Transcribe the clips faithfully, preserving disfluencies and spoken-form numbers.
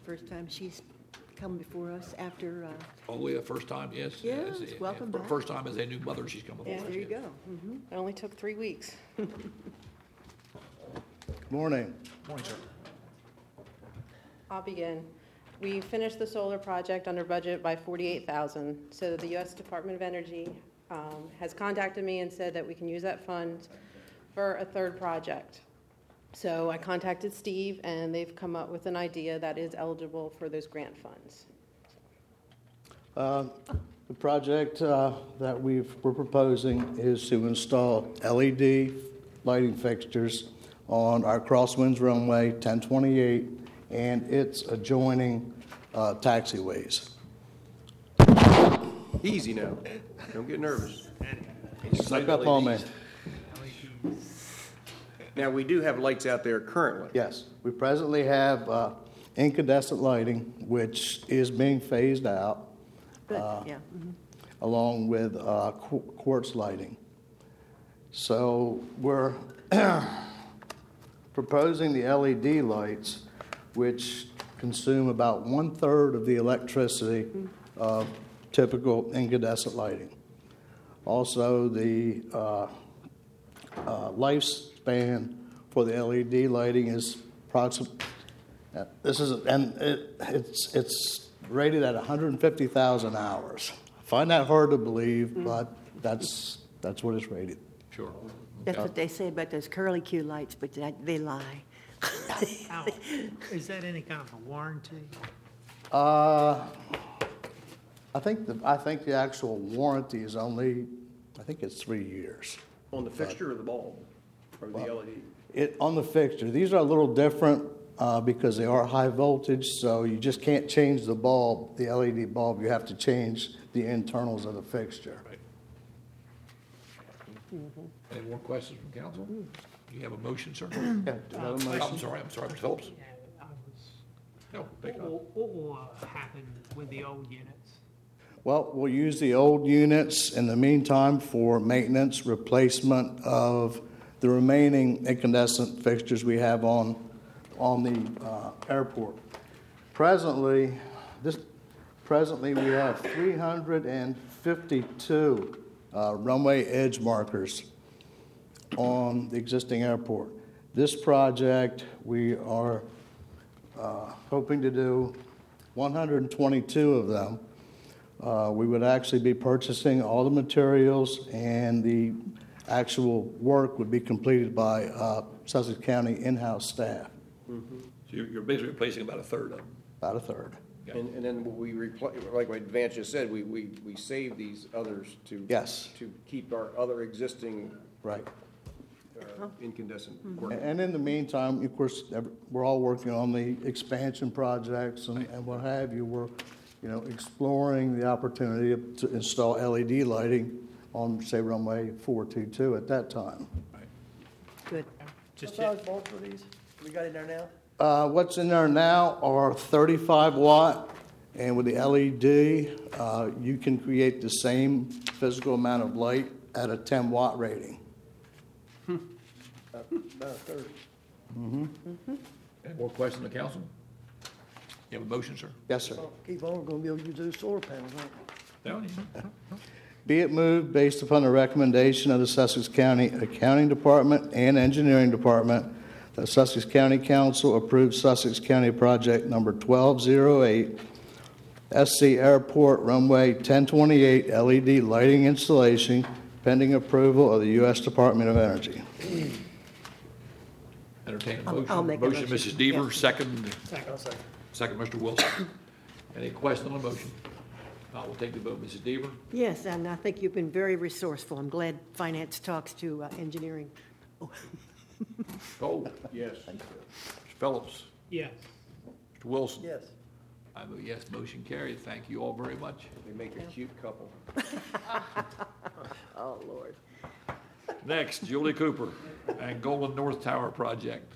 first time she's come before us after, uh, Oh, yeah, first time, yes. Yes, yes, welcome yeah, back. First time as a new mother, she's come before yeah, us. there you yes. go. Mhm. It only took three weeks. Morning. Morning, sir. I'll begin. We finished the solar project under budget by forty-eight thousand dollars. So the U S Department of Energy um, has contacted me and said that we can use that fund for a third project. So I contacted Steve, and they've come up with an idea that is eligible for those grant funds. Uh, The project uh, that we've, we're proposing is to install L E D lighting fixtures on our Crosswinds runway ten twenty-eight and its adjoining uh, taxiways. Easy now. Don't get nervous. Snuck up on me. Now, we do have lights out there currently. Yes, we presently have uh, incandescent lighting, which is being phased out, Good, Uh, yeah. mhm. along with uh, qu- quartz lighting. So we're proposing the L E D lights, which consume about one-third of the electricity of typical incandescent lighting. Also, the uh, uh, lifespan for the L E D lighting is approximately, this is, and it, it's, it's rated at one hundred fifty thousand hours. I find that hard to believe, but that's, that's what it's rated. Sure. That's what they say about those curly Q lights, but that, they lie. Now, is that any kind of a warranty? Uh, I think the, I think the actual warranty is only, I think it's three years. On the fixture or the bulb? Or the L E D? It, on the fixture, these are a little different uh, because they are high voltage, so you just can't change the bulb, the L E D bulb. You have to change the internals of the fixture. Right. Any more questions from council? Do you have a motion, sir? Yeah, do you have a Uh, motion? I'm sorry, I'm sorry, Mister Phillips. Yeah, I was, No, take it what on. will, what will uh, happen with the old units? Well, we'll use the old units in the meantime for maintenance, replacement of the remaining incandescent fixtures we have on, on the uh, airport. Presently, this, presently we have three hundred fifty-two uh, runway edge markers on the existing airport. This project, we are uh, hoping to do one hundred twenty-two of them. Uh, we would actually be purchasing all the materials, and the actual work would be completed by uh, Sussex County in-house staff, So you're you're basically replacing about a third of them. about a third. And, and then we replace, like what Vance just said, we, we, we save these others to. Yes. To keep our other existing Right. uh, incandescent And- working. And in the meantime, of course, ev- we're all working on the expansion projects and, and what have you. We're, you know, exploring the opportunity to install L E D lighting on, say, runway four two two at that time. Good. Just What size bulbs are these? We got in there now? Uh, what's in there now are thirty-five watt, and with the L E D, uh, you can create the same physical amount of light at a ten watt rating. About about a third. Any more questions from the council? You have a motion, sir? Yes, sir. Well, Keep on, we're gonna be able to use those solar panels, aren't we? No, you- Be it moved, based upon the recommendation of the Sussex County Accounting Department and Engineering Department, that Sussex County Council approves Sussex County Project Number twelve oh eight, S C Airport Runway ten twenty-eight L E D lighting installation, pending approval of the U S Department of Energy. entertain a I'll- motion. I'll make a Motion, motion. Missus Deaver, Yes. second, I'll second. second, Mister Wilson. Any question on the motion? I will take the vote. Missus Deaver? Yes, and I think you've been very resourceful. I'm glad finance talks to uh, engineering. Oh, Yes. Mister Phillips? yes. Mister Wilson? Yes. I vote yes, motion carried. Thank you all very much. They make a cute couple. Oh, Lord. Next, Julie Cooper, Angola North Tower Project.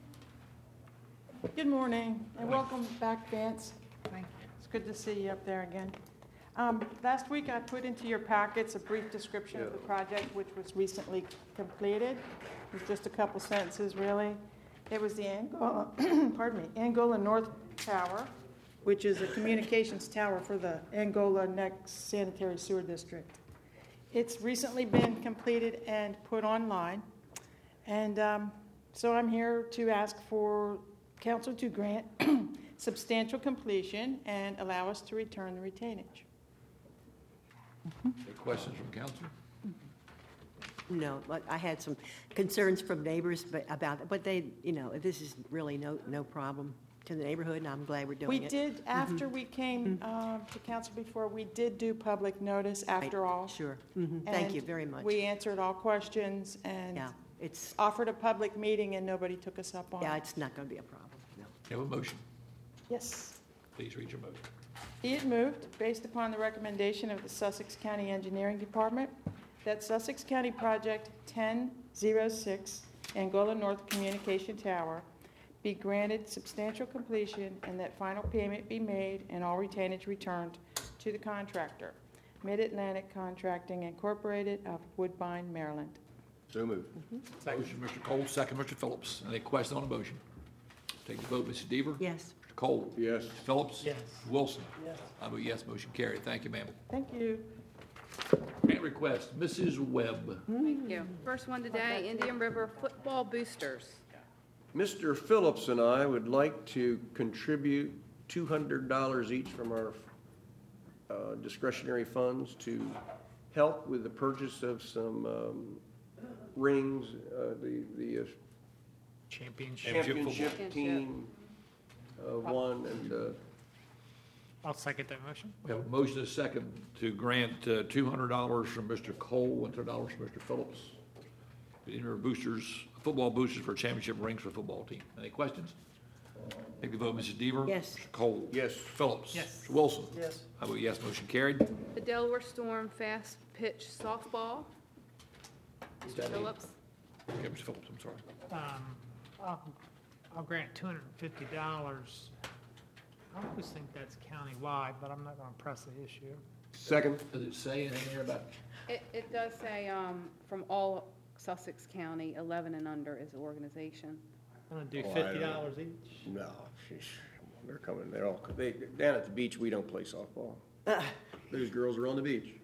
Good morning, and welcome back, Vance. It's good to see you up there again. Um, Last week, I put into your packets a brief description of the project, which was recently completed. It was just a couple sentences, really. It was the Angola, pardon me, Angola North Tower. which is a communications tower for the Angola Neck Sanitary Sewer District. It's recently been completed and put online, and um, so I'm here to ask for council to grant substantial completion and allow us to return the retainage. Any questions from council? No, but I had some concerns from neighbors but about it, but they, you know, this is really no, no problem to the neighborhood, and I'm glad we're doing We it. did, after we came um, to council before, we did do public notice after all. Sure. Mhm. Thank you And very much. we answered all questions and Yeah, it's, offered a public meeting, and nobody took us up on yeah, it. it's not going to be a problem, no. You have a motion. Yes. Please read your motion. Be it moved, based upon the recommendation of the Sussex County Engineering Department, that Sussex County Project ten oh six Angola North Communication Tower be granted substantial completion and that final payment be made and all retainage returned to the contractor, Mid-Atlantic Contracting Incorporated of Woodbine, Maryland. So moved. Motion, Mister Cole, second, Mister Phillips. Any question on the motion? Take the vote, Missus Deaver. Yes. Mister Cole. Yes. Mister Phillips. Yes. Mister Wilson. Yes. I vote yes, motion carried. Thank you, ma'am. Thank you. Grant request, Missus Webb. Thank you. First one today, Indian River Football Boosters. Mister Phillips and I would like to contribute two hundred dollars each from our uh, discretionary funds to help with the purchase of some um, rings, uh, the, the uh, Championship. Championship championship team uh, won, and uh, I'll second that motion. We have a motion and a second to grant uh, two hundred dollars from Mister Cole, one hundred dollars from Mister Phillips. Indian River boosters, football boosters for championship rings for the football team. Any questions? Take the vote, Missus Deaver. Yes. Mister Cole. Yes. Phillips. Yes. Mister Wilson. Yes. I vote yes, motion carried. The Delaware Storm Fast Pitch Softball. Mister Phillips. Yeah, Mister Phillips, I'm sorry. Um, I'll, I'll grant two hundred and fifty dollars. I always think that's countywide, but I'm not gonna press the issue. second. Does it say anything there about, It, it does say, um, from all Sussex County, eleven and under is the organization. I'm gonna do Oh, I fifty don't- dollars each. No, sheesh, they're coming, they're all, they, down at the beach, we don't play softball. Those girls are on the beach.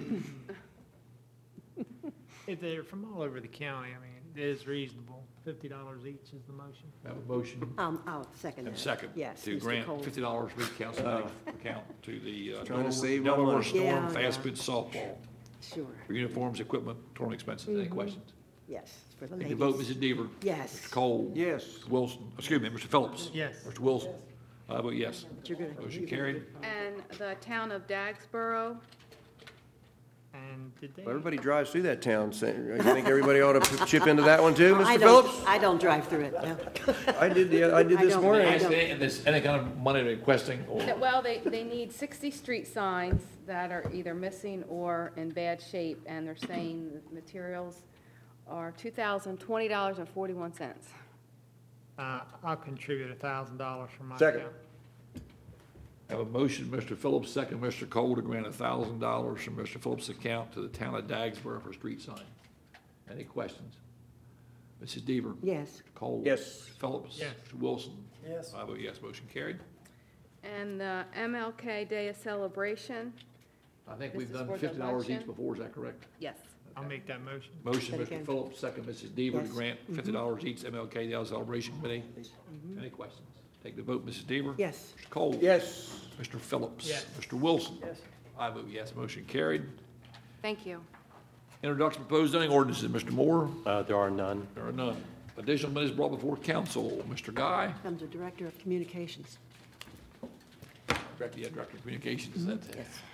If they're from all over the county, I mean, it is reasonable. Fifty dollars each is the motion. we have a motion Um, I'll second and that. a second Yes, to Mister grant Cole. fifty dollars for each council account to the uh, Trying to Delaware save my Delaware money. Storm Yeah, Fast yeah. Pitch Softball Sure, for uniforms, equipment, touring expenses. Any questions? yes, for the Take the ladies. vote, Missus Deaver. Yes. Mister Cole. Yes. Mister Wilson, excuse me, Mister Phillips. Yes. Mister Wilson. I vote yes. But you're gonna- Motion you're gonna carried. do fine. And the town of Dagsboro. And did they? Well, everybody drives through that town, saying, you think everybody ought to chip into that one too, I Mister don't- Phillips? I don't drive through it, no. I did the, I did I this don't- morning. I Ask don't- any, and this, any kind of money they're requesting or? That- Well, they, they need sixty street signs that are either missing or in bad shape, and they're saying the materials are two thousand twenty dollars and forty-one cents. Uh, I'll contribute a thousand dollars from my Second. account. Have a motion, Mister Phillips, second, Mister Cole, to grant a thousand dollars from Mister Phillips' account to the town of Dagsboro for street sign. Any questions? Missus Deaver. Yes, Mister Cole. Yes. Mister Phillips. Yes. Mister Wilson. Yes. I vote yes, motion carried. And the M L K Day of Celebration, I think This we've is done for the fifty dollars each luncheon. before, is that correct? yes. I'll make that motion. Motion, That Mister again. Phillips, second, Missus Deaver, to Yes. grant fifty dollars each M L K Day Celebration Committee. Any questions? Take the vote, Missus Deaver. yes, Mister Cole. Yes. Mister Phillips. Yes. Mister Wilson. Yes. I vote yes, motion carried. Thank you. Introduction of proposed zoning ordinances, Mister Moore. Uh, There are none. There are none. Additional minutes brought before council, Mister Guy. comes the Director of Communications. Director, yeah, Director of Communications, that's it. Yes.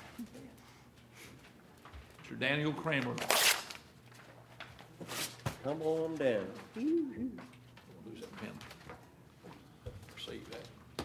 Mister Daniel Kramer. Come on down. Lose that pen. Save that.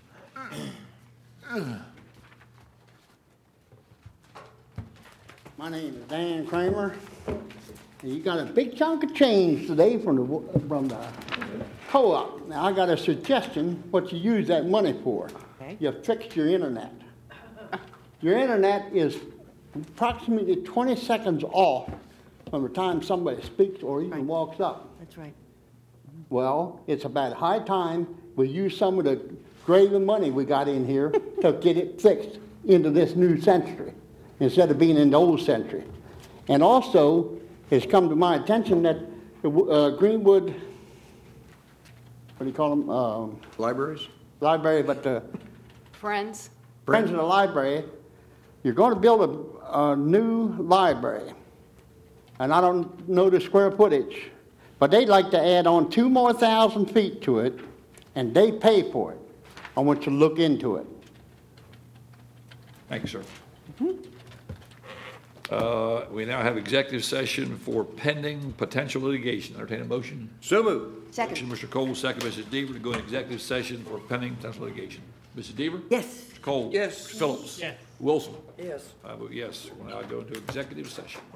My name is Dan Kramer. You got a big chunk of change today from the, from the co-op. Now, I got a suggestion what you use that money for. Okay. You fixed your internet. Your internet is approximately twenty seconds off from the time somebody speaks or even Right. walks up. That's right. Well, it's about high time we use some of the grave of money we got in here to get it fixed into this new century instead of being in the old century. And also, it's come to my attention that the uh, Greenwood, what do you call them? Um, Libraries? library, but the Friends? Friends of the Library, you're going to build a, a new library. And I don't know the square footage, but they'd like to add on two more thousand feet to it, and they pay for it. I want you to look into it. Thank you, sir. Uh, We now have executive session for pending potential litigation. Entertain a motion. So moved. Second. Motion, Mister Cole, second, Missus Deaver, to go into executive session for pending potential litigation. Missus Deaver? Yes. Mister Cole? Yes. Mister Phillips? Yes. Wilson? Yes. I vote yes. We'll now go into executive session.